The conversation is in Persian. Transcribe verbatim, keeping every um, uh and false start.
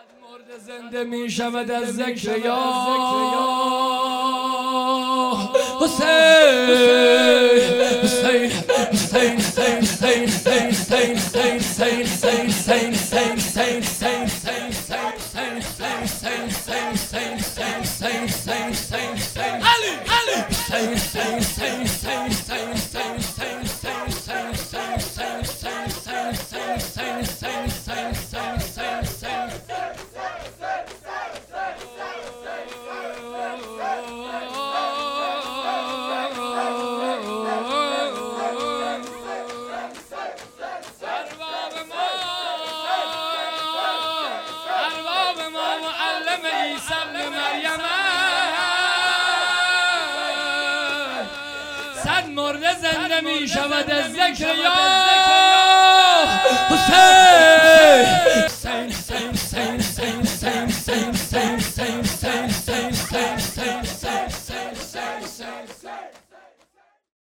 مرد زنده می شود از ذکر یا حسین حسین حسین حسین حسین حسین حسین حسین حسین حسین حسین حسین علی علی حسین حسین حسین حسین حسین حسین حسین حسین حسین حسین حسین صد مرده زنده می شود از ذکر یا حسین حسین حسین حسین حسین حسین حسین حسین حسین حسین حسین حسین حسین حسین حسین